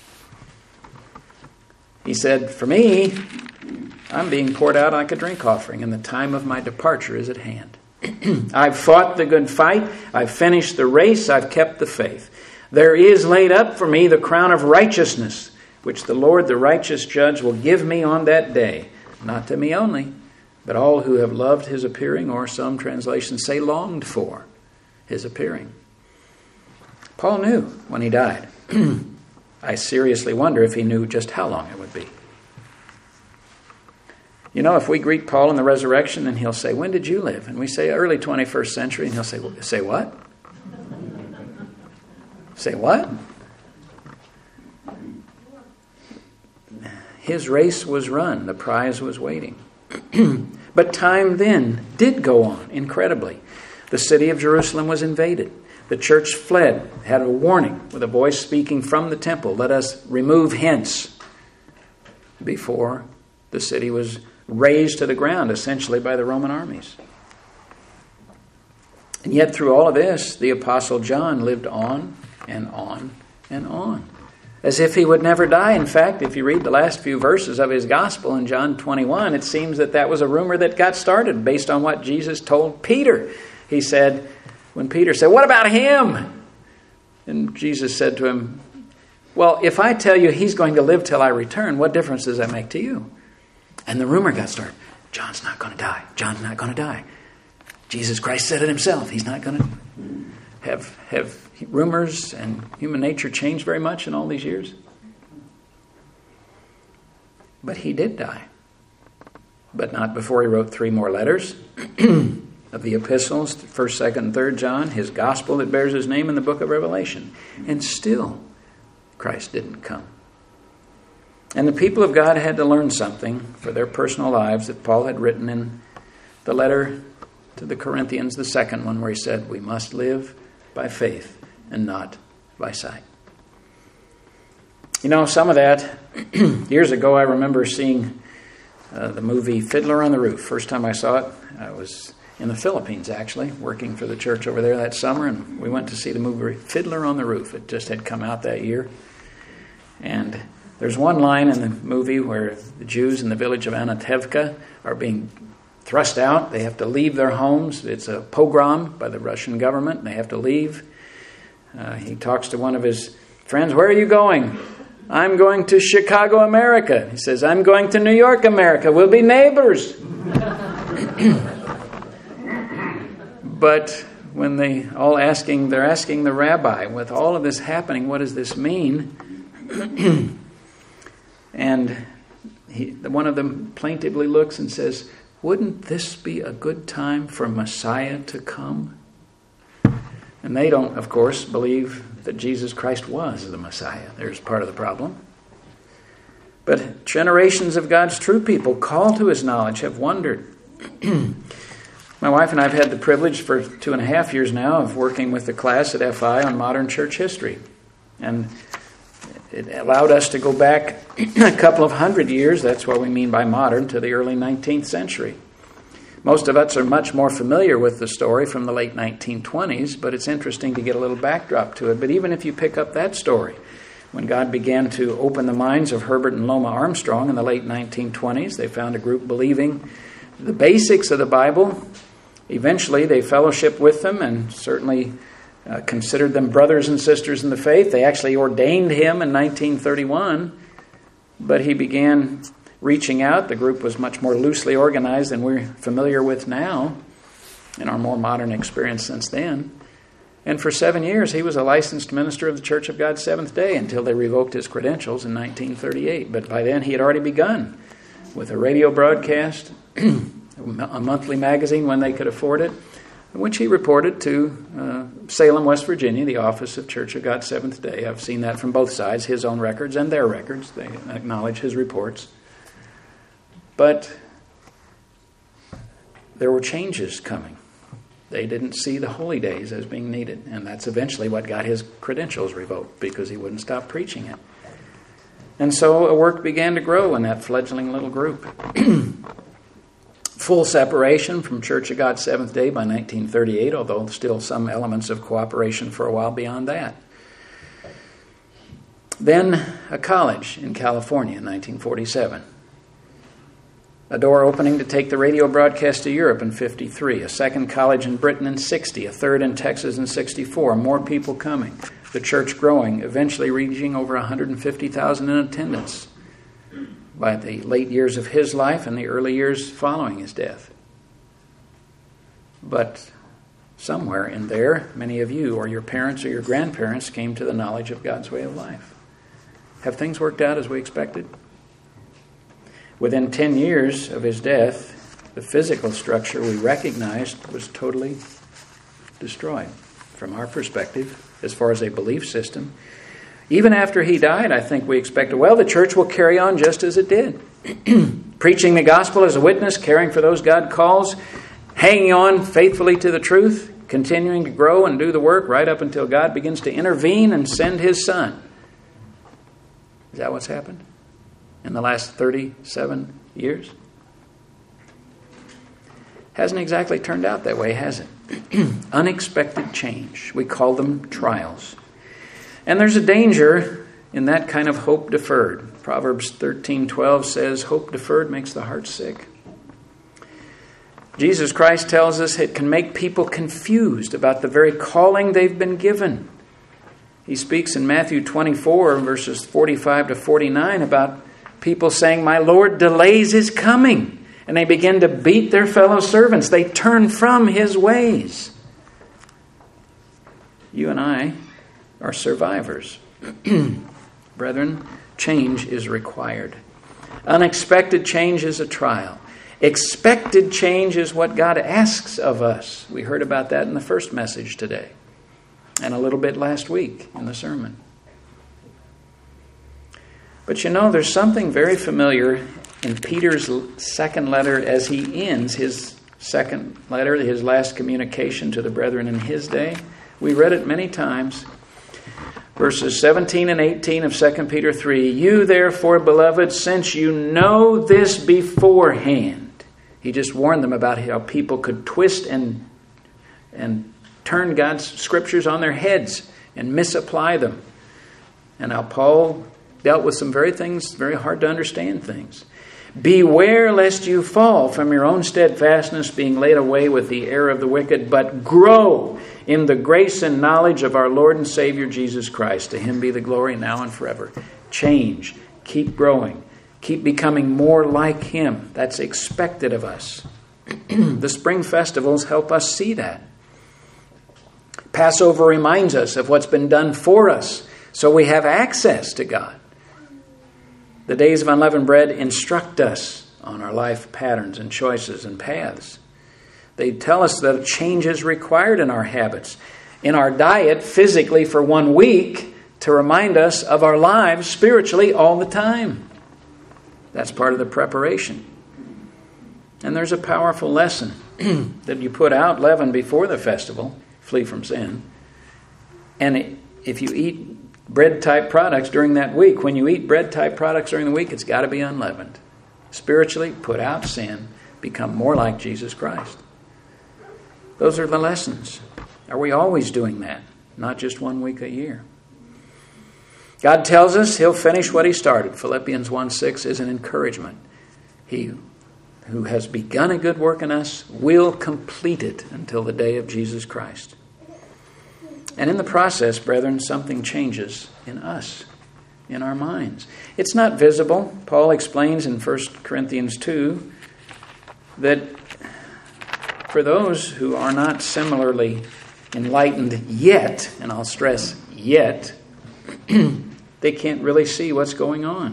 He said, for me, I'm being poured out like a drink offering, and the time of my departure is at hand. I've fought the good fight. I've finished the race. I've kept the faith. There is laid up for me the crown of righteousness, which the Lord, the righteous judge, will give me on that day. Not to me only, but all who have loved his appearing, or some translations say longed for his appearing. Paul knew when he died. I seriously wonder if he knew just how long it would be. You know, if we greet Paul in the resurrection and he'll say, when did you live? And we say early twenty-first century, and he'll say, well, say what? Say what? His race was run. The prize was waiting. But time then did go on incredibly. The city of Jerusalem was invaded. The church fled, had a warning with a voice speaking from the temple, let us remove hence, before the city was razed to the ground, essentially by the Roman armies. And yet through all of this, the Apostle John lived on and on and on, as if he would never die. In fact, if you read the last few verses of his gospel in John twenty-one, it seems that that was a rumor that got started based on what Jesus told Peter. He said, when Peter said, what about him? And Jesus said to him, Well, if I tell you he's going to live till I return, what difference does that make to you? And the rumor got started. John's not going to die. John's not going to die. Jesus Christ said it himself. He's not going to have, have rumors and human nature changed very much in all these years. But he did die. But not before he wrote three more letters of the epistles, first, second, and third John, his gospel that bears his name in the book of Revelation. And still, Christ didn't come. And the people of God had to learn something for their personal lives that Paul had written in the letter to the Corinthians, the second one, where he said, we must live by faith and not by sight. You know, some of that, years ago, I remember seeing uh, the movie Fiddler on the Roof. First time I saw it, I was in the Philippines, actually, working for the church over there that summer, and we went to see the movie Fiddler on the Roof. It just had come out that year. And there's one line in the movie where the Jews in the village of Anatevka are being thrust out. They have to leave their homes. It's a pogrom by the Russian government. They have to leave. Uh, he talks to one of his friends, where are you going? I'm going to Chicago, America. He says, I'm going to New York, America. We'll be neighbors. But when they all asking, they're asking the rabbi, with all of this happening, what does this mean? And he, one of them plaintively looks and says, wouldn't this be a good time for Messiah to come? And they don't, of course, believe that Jesus Christ was the Messiah. There's part of the problem. But generations of God's true people called to his knowledge have wondered. My wife and I have had the privilege for two and a half years now of working with the class at F I on modern church history. And it allowed us to go back a couple of hundred years, that's what we mean by modern, to the early nineteenth century. Most of us are much more familiar with the story from the late nineteen twenties, but it's interesting to get a little backdrop to it. But even if you pick up that story, when God began to open the minds of Herbert and Loma Armstrong in the late nineteen twenties, they found a group believing the basics of the Bible. Eventually, they fellowshiped with them and certainly uh, considered them brothers and sisters in the faith. They actually ordained him in nineteen thirty-one, but he began reaching out. The group was much more loosely organized than we're familiar with now in our more modern experience since then. And for seven years, he was a licensed minister of the Church of God Seventh-day until they revoked his credentials in nineteen thirty-eight. But by then, he had already begun with a radio broadcast, a monthly magazine when they could afford it, which he reported to uh, Salem, West Virginia, the office of Church of God Seventh-day. I've seen that from both sides, his own records and their records. They acknowledge his reports. But there were changes coming. They didn't see the holy days as being needed, and that's eventually what got his credentials revoked, because he wouldn't stop preaching it. And so a work began to grow in that fledgling little group. Full separation from Church of God Seventh-day by nineteen thirty-eight, although still some elements of cooperation for a while beyond that. Then a college in California in nineteen forty-seven. A door opening to take the radio broadcast to Europe in fifty-three. A second college in Britain in sixty. A third in Texas in sixty-four. More people coming. The church growing, eventually reaching over one hundred fifty thousand in attendance by the late years of his life and the early years following his death. But somewhere in there, many of you or your parents or your grandparents came to the knowledge of God's way of life. Have things worked out as we expected? Within ten years of his death, the physical structure we recognized was totally destroyed from our perspective as far as a belief system. Even after he died, I think we expected, well, the church will carry on just as it did. Preaching the gospel as a witness, caring for those God calls, hanging on faithfully to the truth, continuing to grow and do the work right up until God begins to intervene and send his Son. Is that what's happened in the last thirty-seven years? Hasn't exactly turned out that way, has it? Unexpected change. We call them trials. And there's a danger in that kind of hope deferred. Proverbs thirteen twelve says, hope deferred makes the heart sick. Jesus Christ tells us it can make people confused about the very calling they've been given. He speaks in Matthew twenty-four, verses forty-five to forty-nine, about people saying, "My Lord delays his coming." And they begin to beat their fellow servants. They turn from his ways. You and I are survivors. Brethren, change is required. Unexpected change is a trial. Expected change is what God asks of us. We heard about that in the first message today, and a little bit last week in the sermon. But you know, there's something very familiar in Peter's second letter as he ends his second letter, his last communication to the brethren in his day. We read it many times. Verses seventeen and eighteen of Second Peter three. "You therefore, beloved, since you know this beforehand." He just warned them about how people could twist and, and turn God's scriptures on their heads and misapply them. And how Paul dealt with some very things, very hard to understand things. "Beware lest you fall from your own steadfastness, being laid away with the error of the wicked, but grow in the grace and knowledge of our Lord and Savior Jesus Christ. To him be the glory now and forever." Change. Keep growing. Keep becoming more like him. That's expected of us. The spring festivals help us see that. Passover reminds us of what's been done for us, so we have access to God. The days of unleavened bread instruct us on our life patterns and choices and paths. They tell us that a change is required in our habits, in our diet physically for one week, to remind us of our lives spiritually all the time. That's part of the preparation. And there's a powerful lesson that you put out leaven before the festival, flee from sin. And if you eat bread-type products during that week, when you eat bread-type products during the week, it's got to be unleavened. Spiritually, put out sin, become more like Jesus Christ. Those are the lessons. Are we always doing that? Not just one week a year. God tells us he'll finish what he started. Philippians one six is an encouragement. He who has begun a good work in us will complete it until the day of Jesus Christ. And in the process, brethren, something changes in us, in our minds. It's not visible. Paul explains in First Corinthians two that for those who are not similarly enlightened yet, and I'll stress yet, they can't really see what's going on.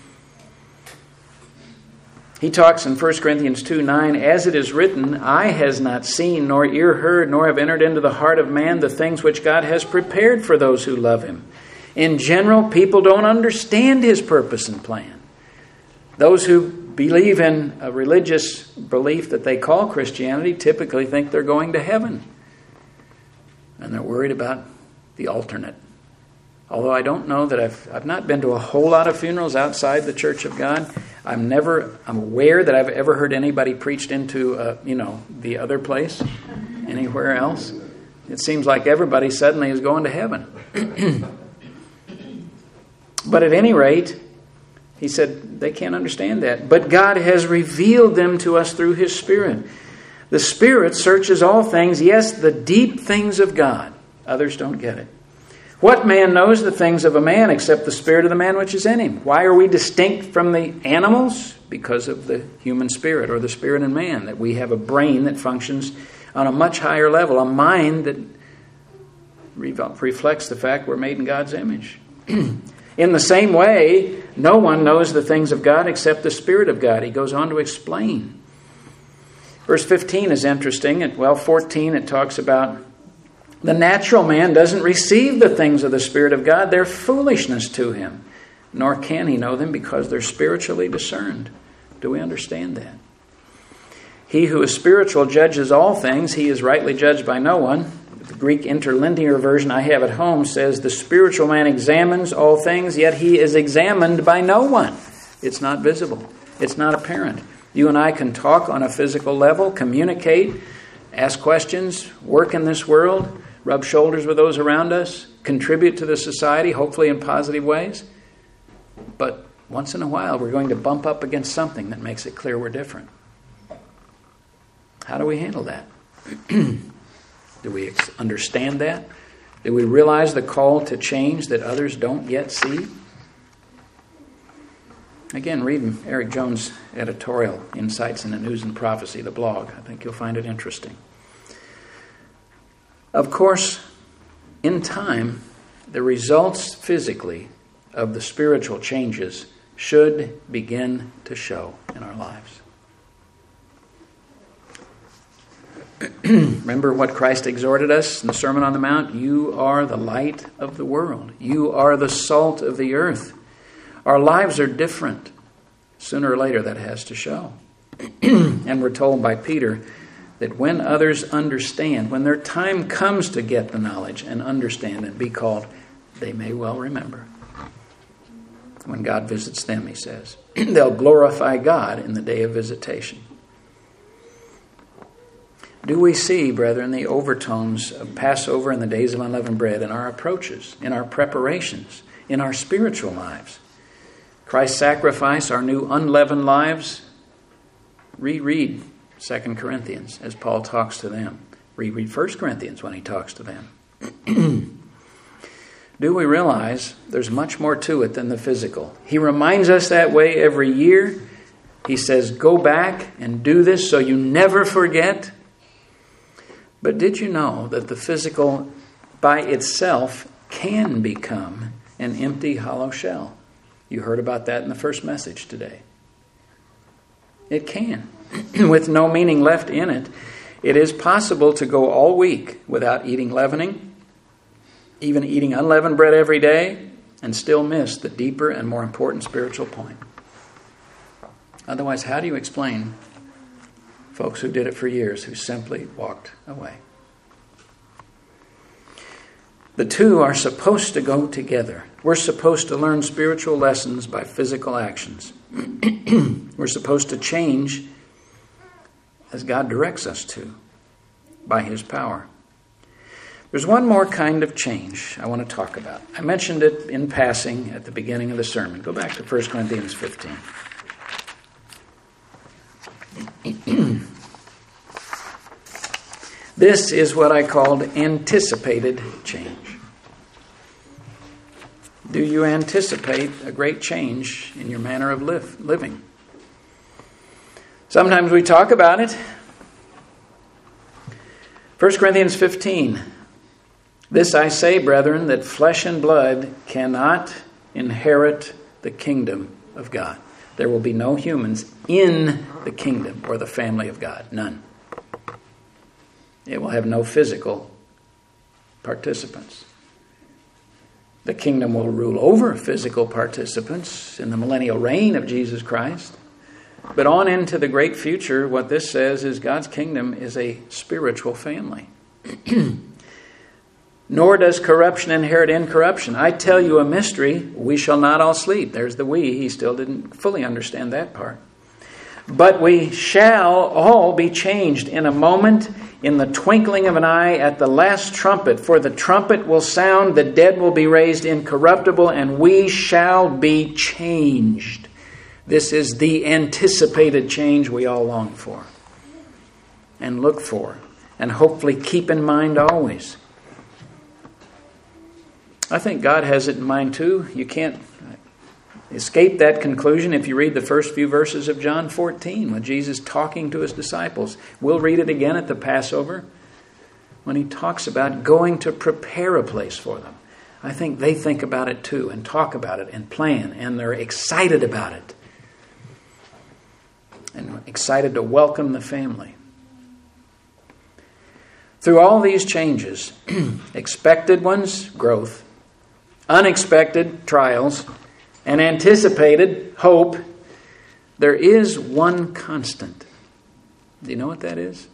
He talks in First Corinthians two nine, "As it is written, eye has not seen, nor ear heard, nor have entered into the heart of man the things which God has prepared for those who love him." In general, people don't understand his purpose and plan. Those who believe in a religious belief that they call Christianity typically think they're going to heaven. And they're worried about the alternate. Although I don't know that I've I've not been to a whole lot of funerals outside the Church of God. I'm never I'm aware that I've ever heard anybody preached into uh, you know the other place, anywhere else. It seems like everybody suddenly is going to heaven. But at any rate, he said they can't understand that. But God has revealed them to us through his Spirit. The Spirit searches all things, yes, the deep things of God. Others don't get it. What man knows the things of a man except the spirit of the man which is in him? Why are we distinct from the animals? Because of the human spirit, or the spirit in man, that we have a brain that functions on a much higher level, a mind that reflects the fact we're made in God's image. In the same way, no one knows the things of God except the Spirit of God. He goes on to explain. Verse fifteen is interesting. At well, fourteen it talks about the natural man doesn't receive the things of the Spirit of God. They're foolishness to him. Nor can he know them because they're spiritually discerned. Do we understand that? He who is spiritual judges all things. He is rightly judged by no one. The Greek interlinear version I have at home says the spiritual man examines all things, yet he is examined by no one. It's not visible. It's not apparent. You and I can talk on a physical level, communicate, ask questions, work in this world, rub shoulders with those around us, contribute to the society, hopefully in positive ways. But once in a while, we're going to bump up against something that makes it clear we're different. How do we handle that? Do we understand that? Do we realize the call to change that others don't yet see? Again, read Eric Jones' editorial, Insights into News and Prophecy, the blog. I think you'll find it interesting. Of course, in time, the results physically of the spiritual changes should begin to show in our lives. Remember what Christ exhorted us in the Sermon on the Mount? You are the light of the world. You are the salt of the earth. Our lives are different. Sooner or later that has to show. And we're told by Peter that when others understand, when their time comes to get the knowledge and understand and be called, they may well remember. When God visits them, he says, they'll glorify God in the day of visitation. Do we see, brethren, the overtones of Passover and the days of unleavened bread in our approaches, in our preparations, in our spiritual lives? Christ's sacrifice, our new unleavened lives. Reread Second Corinthians as Paul talks to them. Reread First Corinthians when he talks to them. Do we realize there's much more to it than the physical? He reminds us that way every year. He says, go back and do this so you never forget. But did you know that the physical by itself can become an empty, hollow shell? You heard about that in the first message today. It can. With no meaning left in it, it is possible to go all week without eating leavening, even eating unleavened bread every day, and still miss the deeper and more important spiritual point. Otherwise, how do you explain folks who did it for years who simply walked away? The two are supposed to go together. We're supposed to learn spiritual lessons by physical actions. We're supposed to change as God directs us to, by His power. There's one more kind of change I want to talk about. I mentioned it in passing at the beginning of the sermon. Go back to First Corinthians fifteen. This is what I called anticipated change. Do you anticipate a great change in your manner of live, living? Sometimes we talk about it. First Corinthians fifteen. This I say, brethren, that flesh and blood cannot inherit the kingdom of God. There will be no humans in the kingdom or the family of God. None. It will have no physical participants. The kingdom will rule over physical participants in the millennial reign of Jesus Christ. But on into the great future, what this says is God's kingdom is a spiritual family. Nor does corruption inherit incorruption. I tell you a mystery, we shall not all sleep. There's the we. He still didn't fully understand that part. But we shall all be changed in a moment, in the twinkling of an eye, at the last trumpet. For the trumpet will sound, the dead will be raised incorruptible, and we shall be changed. This is the anticipated change we all long for and look for and hopefully keep in mind always. I think God has it in mind too. You can't escape that conclusion if you read the first few verses of John fourteen with Jesus talking to his disciples. We'll read it again at the Passover when he talks about going to prepare a place for them. I think they think about it too and talk about it and plan, and they're excited about it and excited to welcome the family. Through all these changes, expected ones, growth, unexpected, trials, and anticipated, hope, there is one constant. Do you know what that is?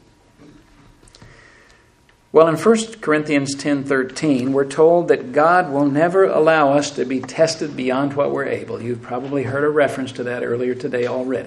Well, in First Corinthians ten thirteen, we're told that God will never allow us to be tested beyond what we're able. You've probably heard a reference to that earlier today already.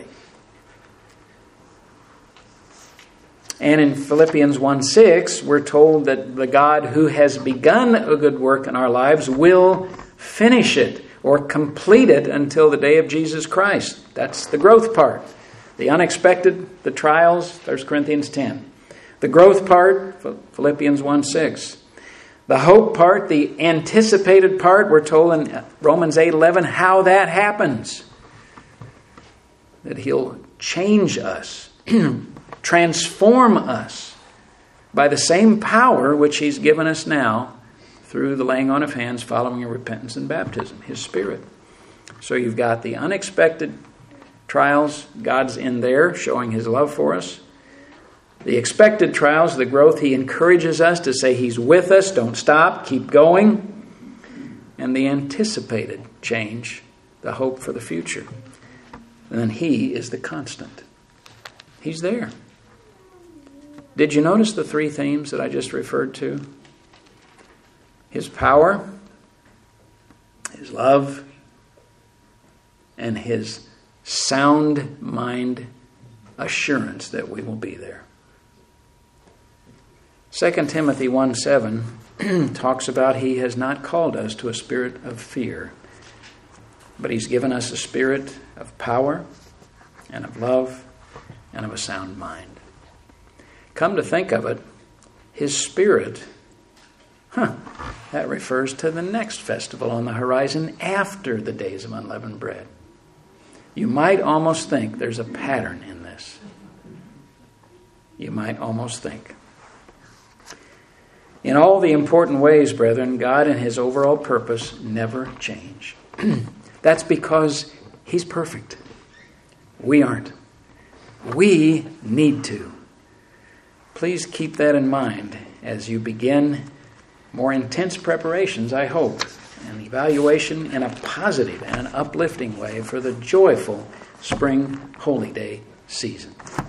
And in Philippians one six, we're told that the God who has begun a good work in our lives will finish it or complete it until the day of Jesus Christ. That's the growth part. The unexpected, the trials, First Corinthians ten. The growth part, Philippians one six. The hope part, the anticipated part, we're told in Romans eight eleven how that happens. That He'll change us, transform us by the same power which He's given us now through the laying on of hands following a repentance and baptism, His Spirit. So you've got the unexpected trials, God's in there showing His love for us. The expected trials, the growth, He encourages us to say He's with us, don't stop, keep going. And the anticipated change, the hope for the future. And then He is the constant. He's there. Did you notice the three themes that I just referred to? His power, His love, and His sound mind assurance that we will be there. Second Timothy one seven talks about He has not called us to a spirit of fear, but He's given us a spirit of power and of love and of a sound mind. Come to think of it, His Spirit, huh, that refers to the next festival on the horizon after the days of unleavened bread. You might almost think there's a pattern in this. You might almost think. In all the important ways, brethren, God and His overall purpose never change. That's because He's perfect. We aren't. We need to. Please keep that in mind as you begin more intense preparations, I hope, and evaluation in a positive and an uplifting way for the joyful spring holy day season.